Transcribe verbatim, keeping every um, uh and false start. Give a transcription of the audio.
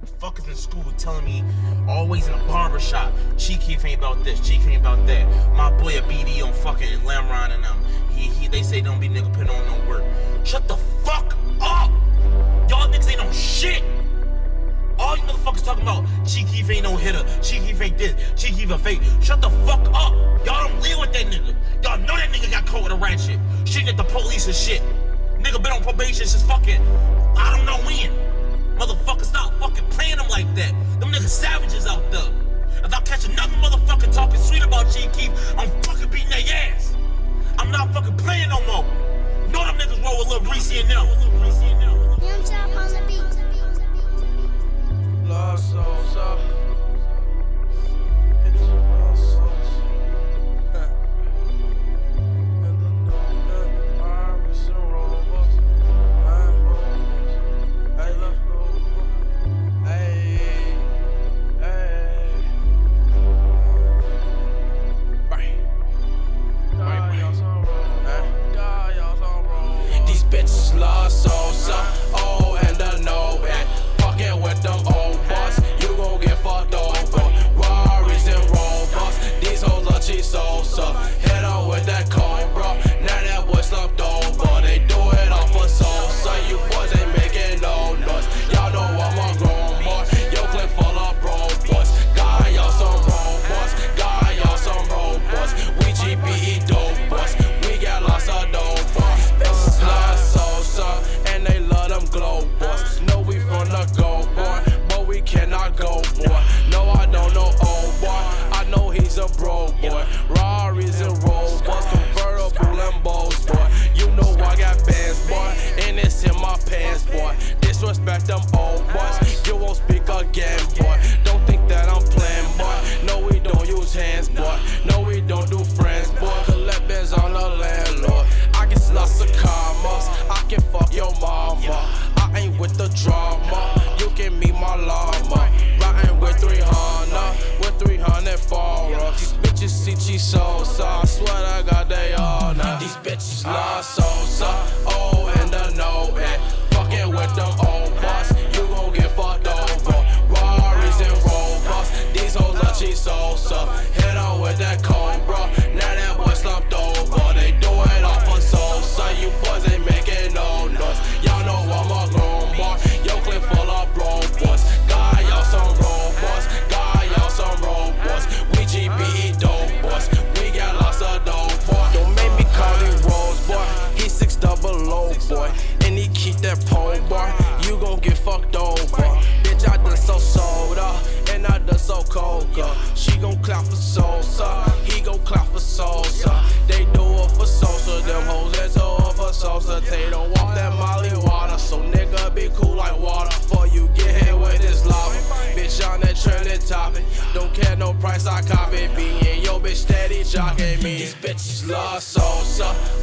Fuckers in school telling me, always in a barber shop, Chief ain't about this, Chief ain't about that. My boy a B D on fucking Lamron and them. He, he, they say don't be nigga putting on no work. Shut the fuck up! Y'all niggas ain't no shit! All you motherfuckers talking about, Chief ain't no hitter, Chief ain't this, Chief a fake. Shut the fuck up! Y'all don't live with that nigga. Y'all know that nigga got caught with a ratchet, shooting at the police and shit. Nigga been on probation since fucking, I don't know when. Motherfucker, stop fucking playing them like that. Them niggas savages out there. If I catch another motherfucker talking sweet about Chief Keef, I'm fucking beating their ass. I'm not fucking playing no more. Know them niggas roll with Lil Reese and them. Young Chop on the beat. Lost souls up. Disrespect them old boys, you won't speak again, boy. Don't think that I'm playing, boy. No, we don't use hands, boy. No, we don't do friends, boy. Collect bins on the landlord. I get lots of commas, I can fuck your mama. I ain't with the drama, you can meet my llama. Riding with three hundred, with three hundred for us. These bitches see cheese Sosa, I swear to God they all know. These bitches love Sosa, oh and the no and fucking with them old boss, you gon' get fucked over. Rarries and Rovers, these hoes are cheese Sosa. Hit on with that Cobra, now that boy slumped over. They do it off of Sosa, you boys ain't making no noise. Y'all know I'm a grown boy, yo clip full of bro boys. Got y'all some robots, got y'all some robots. We G B E dope boys, we got lots of dope boy. Don't make me call him Rose boy, he six double low boy. And he keep that pole bar, you gon' get fucked over. Bitch, I done so soda, and I done so coca. She gon' clap for Sosa, he gon' clap for Sosa. They do it for Sosa, them hoes that do it for Sosa. They don't want that Molly water, so nigga be cool like water. Before you get hit with this lava, bitch on that trending topic. Don't care no price, I cop it. Being yo bitch steady jocking me. These bitches love Sosa.